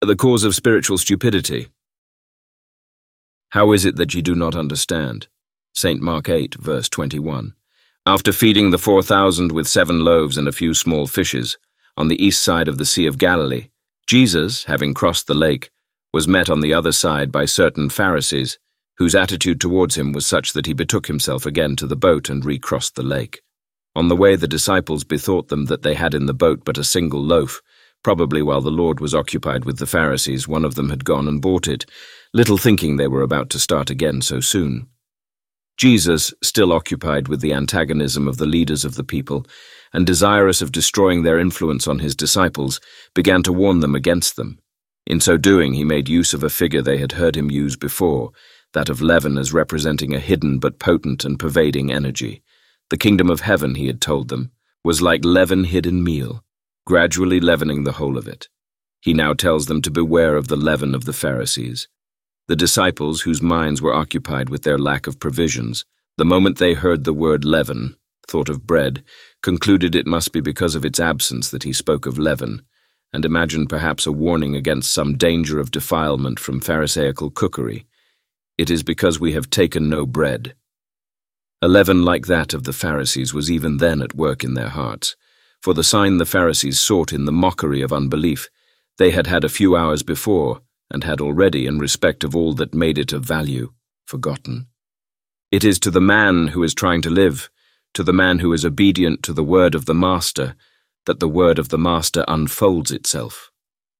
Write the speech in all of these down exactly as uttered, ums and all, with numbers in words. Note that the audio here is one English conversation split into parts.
The cause of spiritual stupidity. How is it that ye do not understand? Saint Mark eight, verse twenty-one. After feeding the four thousand with seven loaves and a few small fishes, on the east side of the Sea of Galilee, Jesus, having crossed the lake, was met on the other side by certain Pharisees, whose attitude towards him was such that he betook himself again to the boat and recrossed the lake. On the way the disciples bethought them that they had in the boat but a single loaf. Probably while the Lord was occupied with the Pharisees, one of them had gone and bought it, little thinking they were about to start again so soon. Jesus, still occupied with the antagonism of the leaders of the people, and desirous of destroying their influence on his disciples, began to warn them against them. In so doing, he made use of a figure they had heard him use before, that of leaven as representing a hidden but potent and pervading energy. The kingdom of heaven, he had told them, was like leaven hid in meal, gradually leavening the whole of it. He now tells them to beware of the leaven of the Pharisees. The disciples, whose minds were occupied with their lack of provisions, the moment they heard the word leaven, thought of bread, concluded it must be because of its absence that he spoke of leaven, and imagined perhaps a warning against some danger of defilement from Pharisaical cookery. It is because we have taken no bread. A leaven like that of the Pharisees was even then at work in their hearts, for the sign the Pharisees sought in the mockery of unbelief they had had a few hours before, and had already, in respect of all that made it of value, forgotten. It is to the man who is trying to live, to the man who is obedient to the word of the Master, that the word of the Master unfolds itself.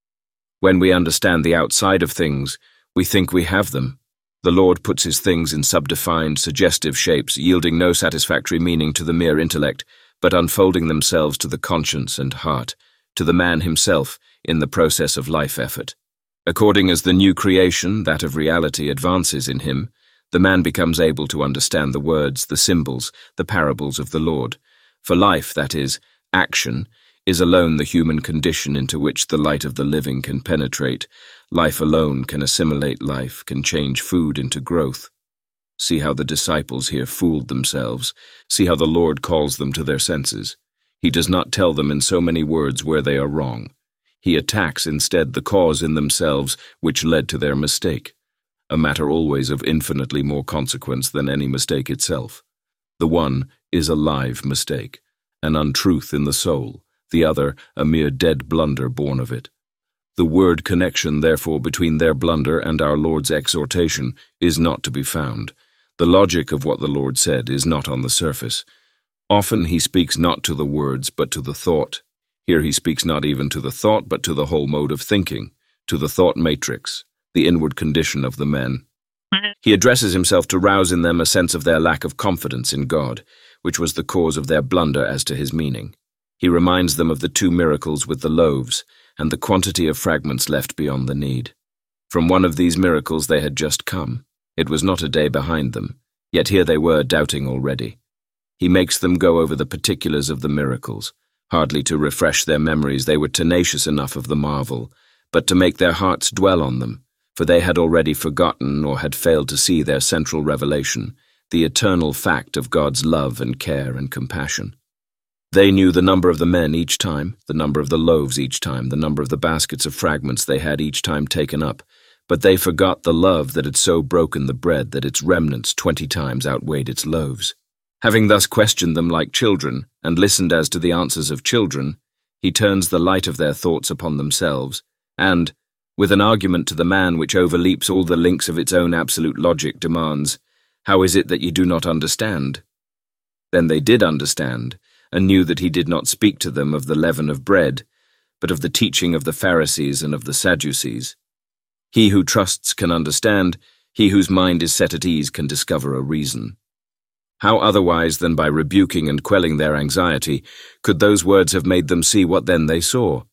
When we understand the outside of things, we think we have them. The Lord puts his things in subdefined, suggestive shapes, yielding no satisfactory meaning to the mere intellect, but unfolding themselves to the conscience and heart, to the man himself, in the process of life effort. According as the new creation, that of reality, advances in him, the man becomes able to understand the words, the symbols, the parables of the Lord. For life, that is, action, is alone the human condition into which the light of the living can penetrate. Life alone can assimilate life, can change food into growth. See how the disciples here fooled themselves. See how the Lord calls them to their senses. He does not tell them in so many words where they are wrong. He attacks instead the cause in themselves which led to their mistake, a matter always of infinitely more consequence than any mistake itself. The one is a live mistake, an untruth in the soul, the other a mere dead blunder born of it. The word connection, therefore, between their blunder and our Lord's exhortation is not to be found. The logic of what the Lord said is not on the surface. Often he speaks not to the words, but to the thought. Here he speaks not even to the thought, but to the whole mode of thinking, to the thought matrix, the inward condition of the men. He addresses himself to rouse in them a sense of their lack of confidence in God, which was the cause of their blunder as to his meaning. He reminds them of the two miracles with the loaves, and the quantity of fragments left beyond the need. From one of these miracles they had just come. It was not a day behind them, yet here they were doubting already. He makes them go over the particulars of the miracles. Hardly to refresh their memories, they were tenacious enough of the marvel, but to make their hearts dwell on them, for they had already forgotten or had failed to see their central revelation, the eternal fact of God's love and care and compassion. They knew the number of the men each time, the number of the loaves each time, the number of the baskets of fragments they had each time taken up, but they forgot the love that had so broken the bread that its remnants twenty times outweighed its loaves. Having thus questioned them like children, and listened as to the answers of children, he turns the light of their thoughts upon themselves, and, with an argument to the man which overleaps all the links of its own absolute logic, demands, "How is it that ye do not understand?" Then they did understand, and knew that he did not speak to them of the leaven of bread, but of the teaching of the Pharisees and of the Sadducees. He who trusts can understand, he whose mind is set at ease can discover a reason. How otherwise than by rebuking and quelling their anxiety could those words have made them see what then they saw?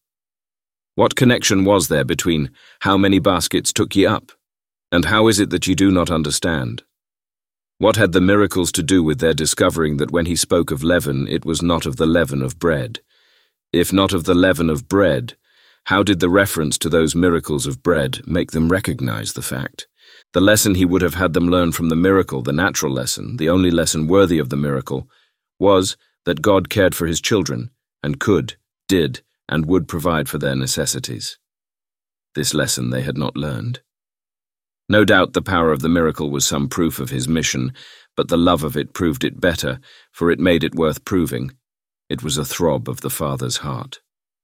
What connection was there between "How many baskets took ye up?" and "How is it that ye do not understand?" What had the miracles to do with their discovering that when he spoke of leaven, it was not of the leaven of bread? If not of the leaven of bread, how did the reference to those miracles of bread make them recognize the fact? The lesson he would have had them learn from the miracle, the natural lesson, the only lesson worthy of the miracle, was that God cared for his children, and could, did, and would provide for their necessities. This lesson they had not learned. No doubt the power of the miracle was some proof of his mission, but the love of it proved it better, for it made it worth proving. It was a throb of the Father's heart.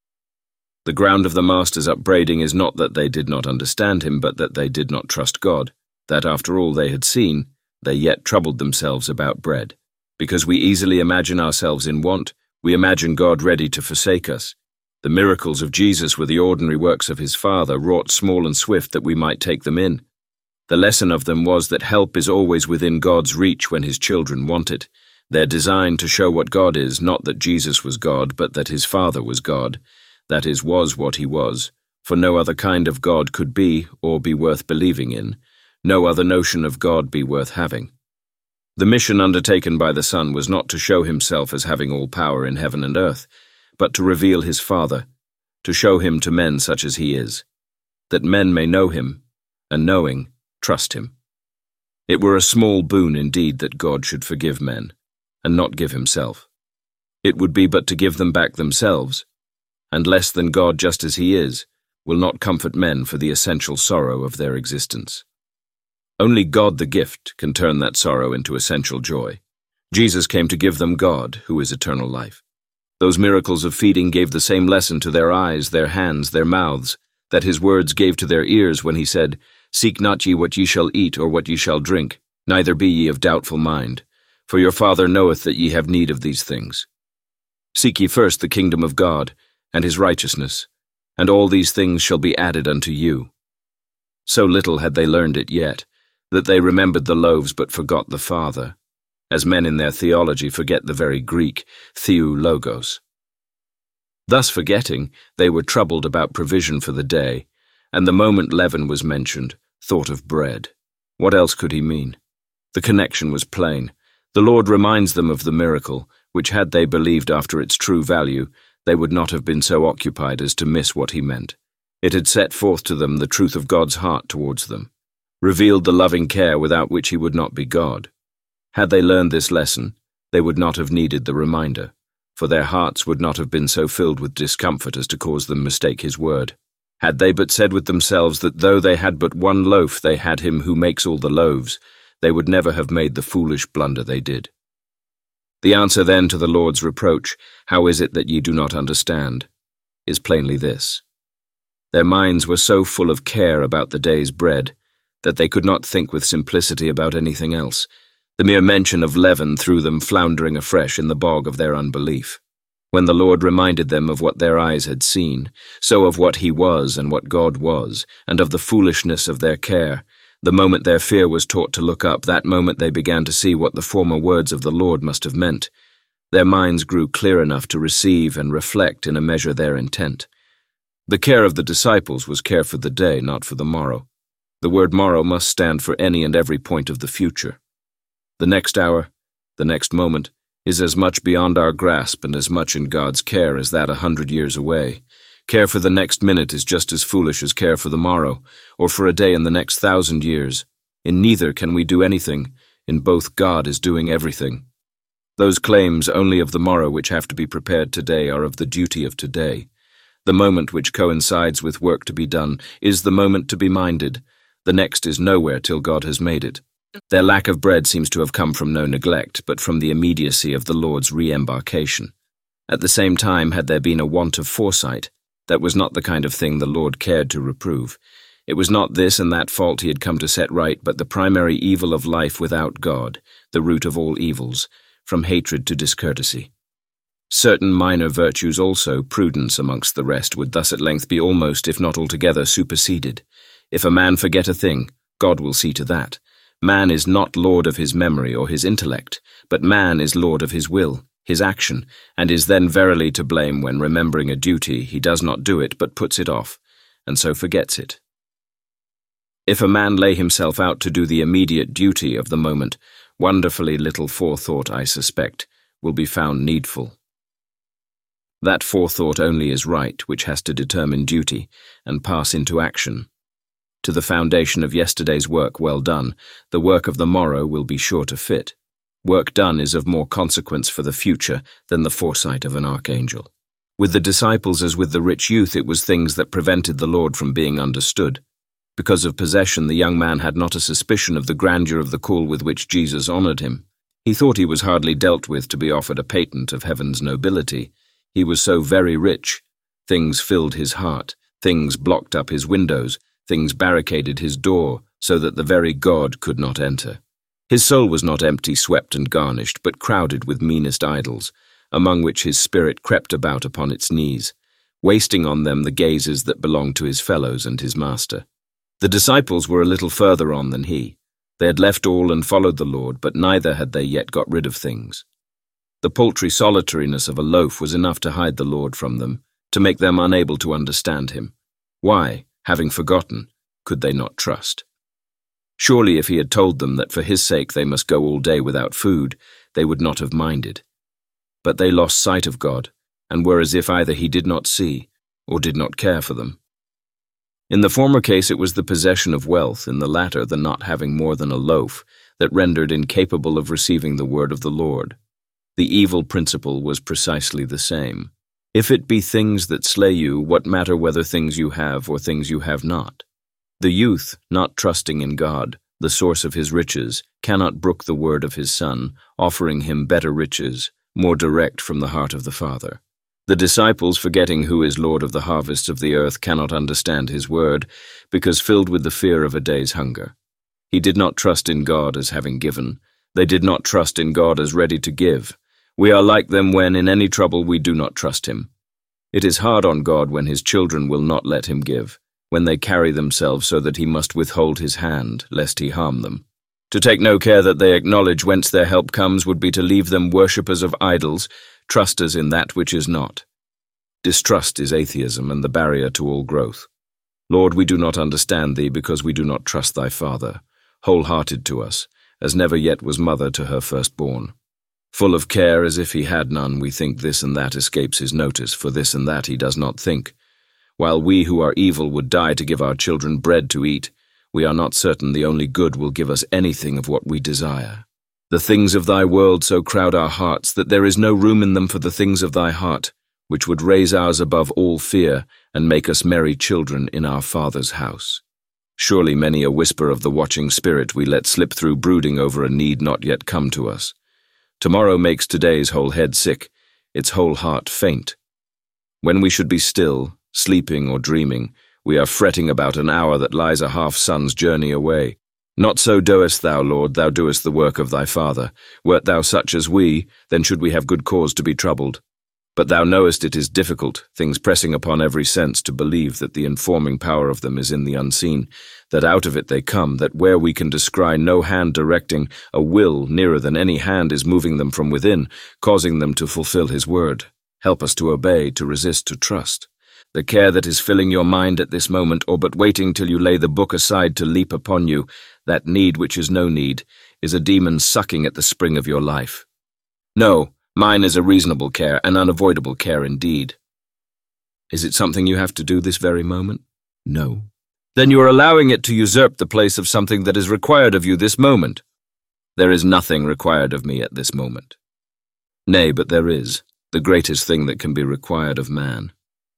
The ground of the Master's upbraiding is not that they did not understand him, but that they did not trust God, that after all they had seen, they yet troubled themselves about bread. Because we easily imagine ourselves in want, we imagine God ready to forsake us. The miracles of Jesus were the ordinary works of his Father, wrought small and swift that we might take them in. The lesson of them was that help is always within God's reach when his children want it. They're designed to show what God is, not that Jesus was God, but that his Father was God. That is, was what he was, for no other kind of God could be or be worth believing in, no other notion of God be worth having. The mission undertaken by the Son was not to show himself as having all power in heaven and earth, but to reveal his Father, to show him to men such as he is, that men may know him, and knowing, trust him. It were a small boon indeed that God should forgive men, and not give himself. It would be but to give them back themselves, and less than God just as he is, will not comfort men for the essential sorrow of their existence. Only God the gift can turn that sorrow into essential joy. Jesus came to give them God, who is eternal life. Those miracles of feeding gave the same lesson to their eyes, their hands, their mouths, that his words gave to their ears when he said, "Seek not ye what ye shall eat or what ye shall drink, neither be ye of doubtful mind, for your Father knoweth that ye have need of these things. Seek ye first the kingdom of God, and his righteousness, and all these things shall be added unto you." So little had they learned it yet, that they remembered the loaves but forgot the Father, as men in their theology forget the very Greek, theou logos. Thus forgetting, they were troubled about provision for the day, and the moment leaven was mentioned, thought of bread. What else could he mean? The connection was plain. The Lord reminds them of the miracle, which had they believed after its true value, they would not have been so occupied as to miss what he meant. It had set forth to them the truth of God's heart towards them, revealed the loving care without which he would not be God. Had they learned this lesson, they would not have needed the reminder, for their hearts would not have been so filled with discomfort as to cause them mistake his word. Had they but said with themselves that though they had but one loaf they had him who makes all the loaves, they would never have made the foolish blunder they did. The answer then to the Lord's reproach, "How is it that ye do not understand?" is plainly this. Their minds were so full of care about the day's bread that they could not think with simplicity about anything else. The mere mention of leaven threw them floundering afresh in the bog of their unbelief. When the Lord reminded them of what their eyes had seen, so of what he was and what God was, and of the foolishness of their care, the moment their fear was taught to look up, that moment they began to see what the former words of the Lord must have meant. Their minds grew clear enough to receive and reflect in a measure their intent. The care of the disciples was care for the day, not for the morrow. The word morrow must stand for any and every point of the future. The next hour, the next moment, is as much beyond our grasp and as much in God's care as that a hundred years away. Care for the next minute is just as foolish as care for the morrow, or for a day in the next thousand years. In neither can we do anything, in both God is doing everything. Those claims only of the morrow which have to be prepared today are of the duty of today. The moment which coincides with work to be done is the moment to be minded. The next is nowhere till God has made it. Their lack of bread seems to have come from no neglect, but from the immediacy of the Lord's re-embarkation. At the same time, had there been a want of foresight, that was not the kind of thing the Lord cared to reprove. It was not this and that fault he had come to set right, but the primary evil of life without God, the root of all evils, from hatred to discourtesy. Certain minor virtues also, prudence amongst the rest, would thus at length be almost, if not altogether, superseded. If a man forget a thing, God will see to that. Man is not lord of his memory or his intellect, but man is lord of his will, his action, and is then verily to blame when, remembering a duty, he does not do it but puts it off, and so forgets it. If a man lay himself out to do the immediate duty of the moment, wonderfully little forethought, I suspect, will be found needful. That forethought only is right which has to determine duty and pass into action. To the foundation of yesterday's work well done, the work of the morrow will be sure to fit. Work done is of more consequence for the future than the foresight of an archangel. With the disciples as with the rich youth, it was things that prevented the Lord from being understood. Because of possession, the young man had not a suspicion of the grandeur of the call with which Jesus honored him. He thought he was hardly dealt with to be offered a patent of heaven's nobility. He was so very rich. Things filled his heart, things blocked up his windows, things barricaded his door, so that the very God could not enter. His soul was not empty, swept and garnished, but crowded with meanest idols, among which his spirit crept about upon its knees, wasting on them the gazes that belonged to his fellows and his master. The disciples were a little further on than he. They had left all and followed the Lord, but neither had they yet got rid of things. The paltry solitariness of a loaf was enough to hide the Lord from them, to make them unable to understand him. Why, having forgotten, could they not trust? Surely if he had told them that for his sake they must go all day without food, they would not have minded. But they lost sight of God, and were as if either he did not see, or did not care for them. In the former case it was the possession of wealth, in the latter the not having more than a loaf, that rendered incapable of receiving the word of the Lord. The evil principle was precisely the same. If it be things that slay you, what matter whether things you have or things you have not? The youth, not trusting in God, the source of his riches, cannot brook the word of his Son, offering him better riches, more direct from the heart of the Father. The disciples, forgetting who is Lord of the harvests of the earth, cannot understand his word, because filled with the fear of a day's hunger. He did not trust in God as having given. They did not trust in God as ready to give. We are like them when, in any trouble, we do not trust him. It is hard on God when his children will not let him give, when they carry themselves so that he must withhold his hand, lest he harm them. To take no care that they acknowledge whence their help comes would be to leave them worshippers of idols, trusters in that which is not. Distrust is atheism and the barrier to all growth. Lord, we do not understand thee because we do not trust thy Father, wholehearted to us, as never yet was mother to her firstborn. Full of care as if he had none, we think this and that escapes his notice, for this and that he does not think. While we who are evil would die to give our children bread to eat, we are not certain the only good will give us anything of what we desire. The things of thy world so crowd our hearts that there is no room in them for the things of thy heart, which would raise ours above all fear and make us merry children in our Father's house. Surely many a whisper of the watching spirit we let slip through brooding over a need not yet come to us. Tomorrow makes today's whole head sick, its whole heart faint. When we should be still, sleeping or dreaming, we are fretting about an hour that lies a half-sun's journey away. Not so doest thou, Lord, thou doest the work of thy Father. Wert thou such as we, then should we have good cause to be troubled. But thou knowest it is difficult, things pressing upon every sense, to believe that the informing power of them is in the unseen, that out of it they come, that where we can descry no hand directing, a will nearer than any hand is moving them from within, causing them to fulfill his word. Help us to obey, to resist, to trust. The care that is filling your mind at this moment, or but waiting till you lay the book aside to leap upon you, that need which is no need, is a demon sucking at the spring of your life. No, mine is a reasonable care, an unavoidable care indeed. Is it something you have to do this very moment? No. Then you are allowing it to usurp the place of something that is required of you this moment. There is nothing required of me at this moment. Nay, but there is, the greatest thing that can be required of man.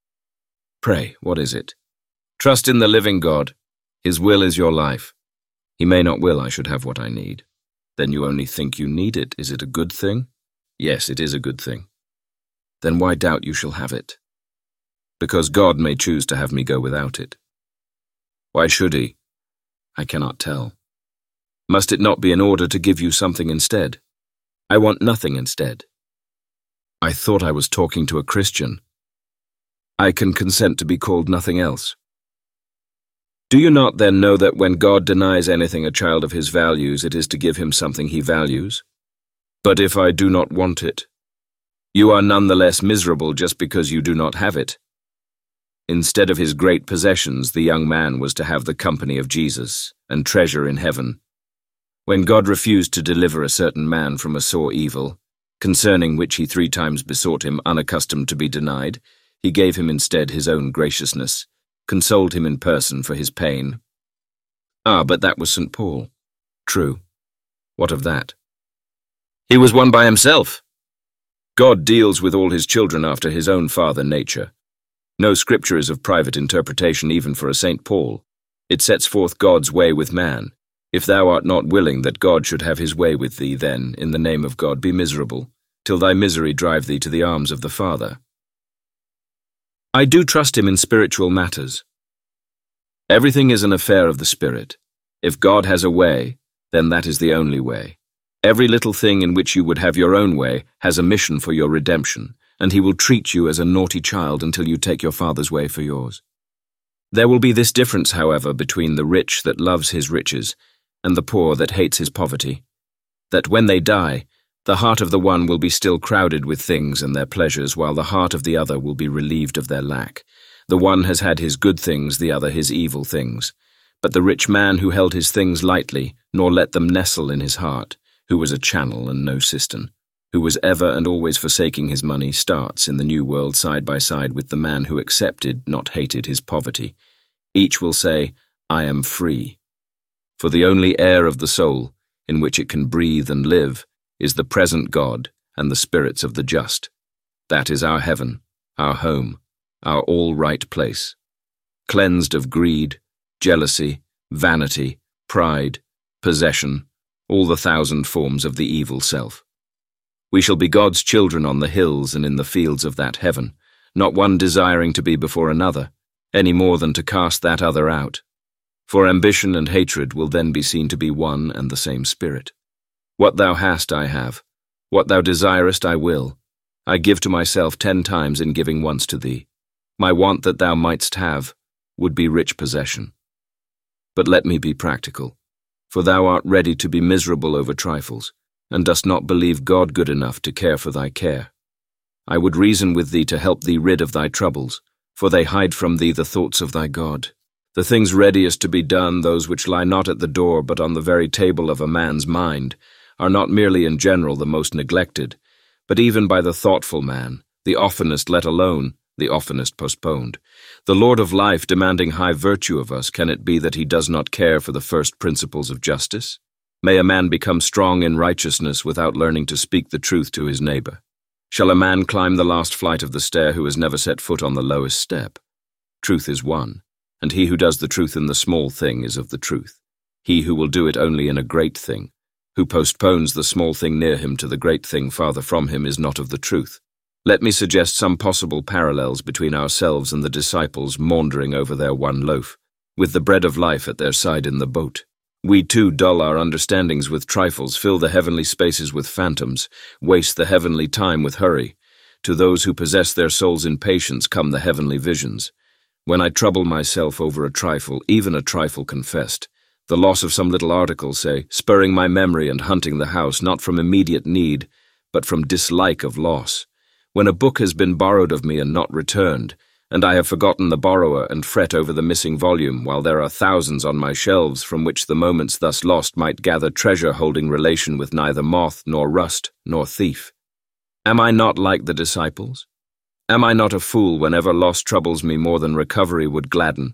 Pray, what is it? Trust in the living God. His will is your life. He may not will I should have what I need. Then you only think you need it. Is it a good thing? Yes, it is a good thing. Then why doubt you shall have it? Because God may choose to have me go without it. Why should he? I cannot tell. Must it not be in order to give you something instead? I want nothing instead. I thought I was talking to a Christian. I can consent to be called nothing else. Do you not then know that when God denies anything a child of his values, it is to give him something he values? But if I do not want it, you are none the less miserable just because you do not have it. Instead of his great possessions, the young man was to have the company of Jesus and treasure in heaven. When God refused to deliver a certain man from a sore evil, concerning which he three times besought him, unaccustomed to be denied, he gave him instead his own graciousness, consoled him in person for his pain. Ah, but that was Saint Paul. True. What of that? He was one by himself. God deals with all his children after his own father nature. No scripture is of private interpretation even for a Saint Paul. It sets forth God's way with man. If thou art not willing that God should have his way with thee, then, in the name of God, be miserable, till thy misery drive thee to the arms of the Father. I do trust him in spiritual matters. Everything is an affair of the Spirit. If God has a way, then that is the only way. Every little thing in which you would have your own way has a mission for your redemption, and he will treat you as a naughty child until you take your Father's way for yours. There will be this difference, however, between the rich that loves his riches and the poor that hates his poverty, that when they die, the heart of the one will be still crowded with things and their pleasures, while the heart of the other will be relieved of their lack. The one has had his good things, the other his evil things. But the rich man who held his things lightly, nor let them nestle in his heart, who was a channel and no cistern, who was ever and always forsaking his money, starts in the new world side by side with the man who accepted, not hated, his poverty. Each will say, I am free. For the only air of the soul, in which it can breathe and live, is the present God and the spirits of the just. That is our heaven, our home, our all-right place. Cleansed of greed, jealousy, vanity, pride, possession, all the thousand forms of the evil self. We shall be God's children on the hills and in the fields of that heaven, not one desiring to be before another, any more than to cast that other out. For ambition and hatred will then be seen to be one and the same spirit. What thou hast I have, what thou desirest I will. I give to myself ten times in giving once to thee. My want that thou mightst have would be rich possession. But let me be practical, for thou art ready to be miserable over trifles, and dost not believe God good enough to care for thy care. I would reason with thee to help thee rid of thy troubles, for they hide from thee the thoughts of thy God. The things readiest to be done, those which lie not at the door but on the very table of a man's mind, are not merely in general the most neglected, but even by the thoughtful man, the oftenest let alone, the oftenest postponed. The Lord of life demanding high virtue of us, can it be that he does not care for the first principles of justice? May a man become strong in righteousness without learning to speak the truth to his neighbor? Shall a man climb the last flight of the stair who has never set foot on the lowest step? Truth is one, and he who does the truth in the small thing is of the truth. He who will do it only in a great thing, who postpones the small thing near him to the great thing farther from him, is not of the truth. Let me suggest some possible parallels between ourselves and the disciples maundering over their one loaf, with the bread of life at their side in the boat. We too dull our understandings with trifles, fill the heavenly spaces with phantoms, waste the heavenly time with hurry. To those who possess their souls in patience come the heavenly visions. When I trouble myself over a trifle, even a trifle confessed, the loss of some little article, say, spurring my memory and hunting the house, not from immediate need, but from dislike of loss. When a book has been borrowed of me and not returned, and I have forgotten the borrower and fret over the missing volume, while there are thousands on my shelves from which the moments thus lost might gather treasure holding relation with neither moth nor rust nor thief. Am I not like the disciples? Am I not a fool whenever loss troubles me more than recovery would gladden?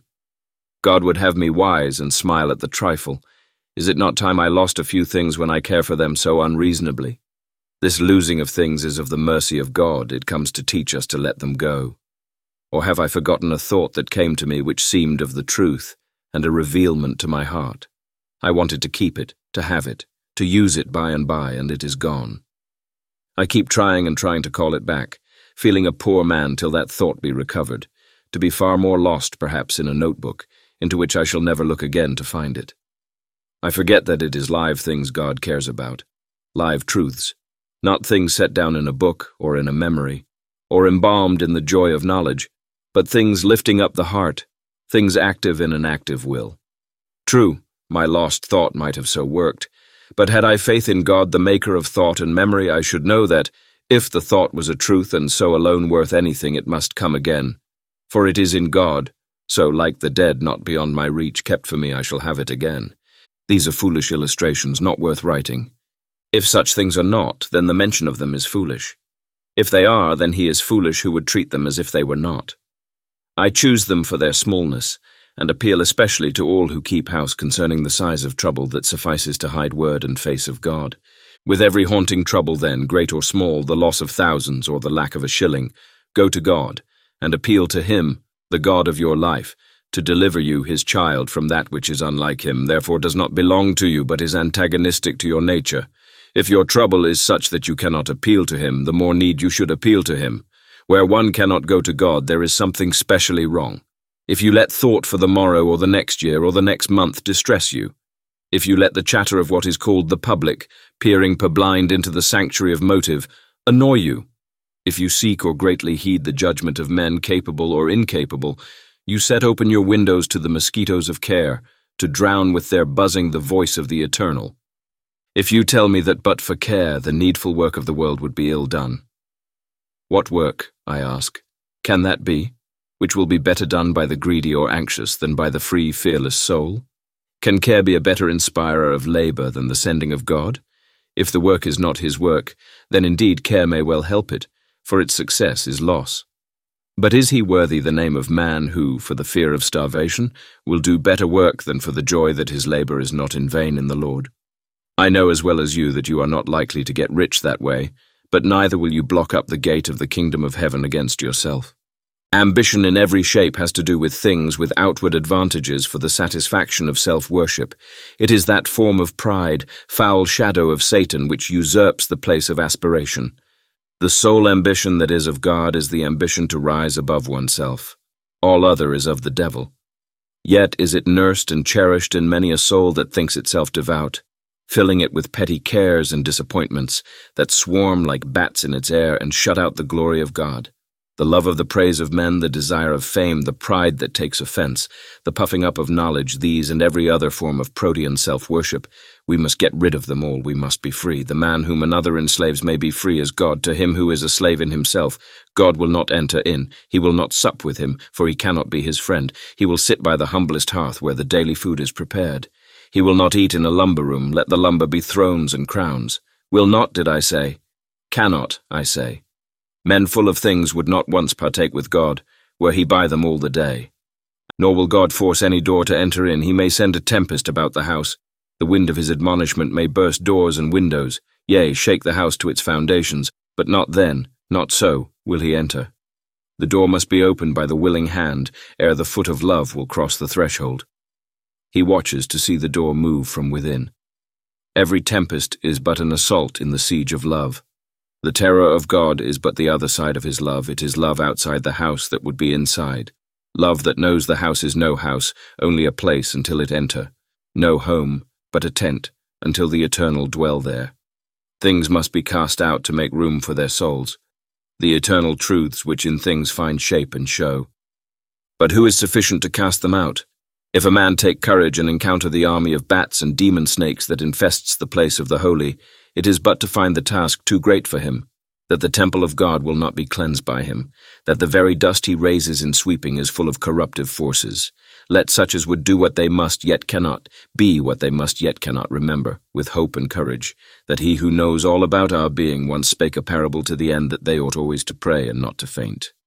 God would have me wise and smile at the trifle. Is it not time I lost a few things when I care for them so unreasonably? This losing of things is of the mercy of God. It comes to teach us to let them go. Or have I forgotten a thought that came to me which seemed of the truth and a revealment to my heart? I wanted to keep it, to have it, to use it by and by, and it is gone. I keep trying and trying to call it back, feeling a poor man till that thought be recovered, to be far more lost perhaps in a notebook, into which I shall never look again to find it. I forget that it is live things God cares about, live truths, not things set down in a book or in a memory, or embalmed in the joy of knowledge, but things lifting up the heart, things active in an active will. True, my lost thought might have so worked, but had I faith in God, the maker of thought and memory, I should know that, if the thought was a truth and so alone worth anything, it must come again. For it is in God, so like the dead not beyond my reach, kept for me I shall have it again. These are foolish illustrations, not worth writing. If such things are not, then the mention of them is foolish. If they are, then he is foolish who would treat them as if they were not. I choose them for their smallness, and appeal especially to all who keep house concerning the size of trouble that suffices to hide word and face of God. With every haunting trouble then, great or small, the loss of thousands or the lack of a shilling, go to God, and appeal to Him, the God of your life, to deliver you, His child, from that which is unlike Him, therefore does not belong to you, but is antagonistic to your nature. If your trouble is such that you cannot appeal to Him, the more need you should appeal to Him. Where one cannot go to God, there is something specially wrong. If you let thought for the morrow or the next year or the next month distress you, if you let the chatter of what is called the public, peering purblind into the sanctuary of motive, annoy you, if you seek or greatly heed the judgment of men capable or incapable, you set open your windows to the mosquitoes of care, to drown with their buzzing the voice of the eternal. If you tell me that but for care the needful work of the world would be ill done. What work, I ask, can that be, which will be better done by the greedy or anxious than by the free, fearless soul? Can care be a better inspirer of labour than the sending of God? If the work is not His work, then indeed care may well help it, for its success is loss. But is he worthy the name of man who, for the fear of starvation, will do better work than for the joy that his labour is not in vain in the Lord? I know as well as you that you are not likely to get rich that way, but neither will you block up the gate of the kingdom of heaven against yourself. Ambition in every shape has to do with things with outward advantages for the satisfaction of self-worship. It is that form of pride, foul shadow of Satan, which usurps the place of aspiration. The sole ambition that is of God is the ambition to rise above oneself. All other is of the devil. Yet is it nursed and cherished in many a soul that thinks itself devout, filling it with petty cares and disappointments that swarm like bats in its air and shut out the glory of God. The love of the praise of men, the desire of fame, the pride that takes offense, the puffing up of knowledge, these and every other form of protean self-worship, we must get rid of them all, we must be free. The man whom another enslaves may be free as God. To him who is a slave in himself, God will not enter in. He will not sup with him, for he cannot be his friend. He will sit by the humblest hearth where the daily food is prepared. He will not eat in a lumber room, let the lumber be thrones and crowns. Will not, did I say? Cannot, I say. Men full of things would not once partake with God, were he by them all the day. Nor will God force any door to enter in. He may send a tempest about the house. The wind of his admonishment may burst doors and windows, yea, shake the house to its foundations, but not then, not so, will he enter. The door must be opened by the willing hand, ere the foot of love will cross the threshold. He watches to see the door move from within. Every tempest is but an assault in the siege of love. The terror of God is but the other side of his love. It is love outside the house that would be inside. Love that knows the house is no house, only a place until it enter. No home, but a tent, until the eternal dwell there. Things must be cast out to make room for their souls, the eternal truths which in things find shape and show. But who is sufficient to cast them out? If a man take courage and encounter the army of bats and demon snakes that infests the place of the holy, it is but to find the task too great for him, that the temple of God will not be cleansed by him, that the very dust he raises in sweeping is full of corruptive forces. Let such as would do what they must yet cannot, be what they must yet cannot remember, with hope and courage, that he who knows all about our being once spake a parable to the end that they ought always to pray and not to faint.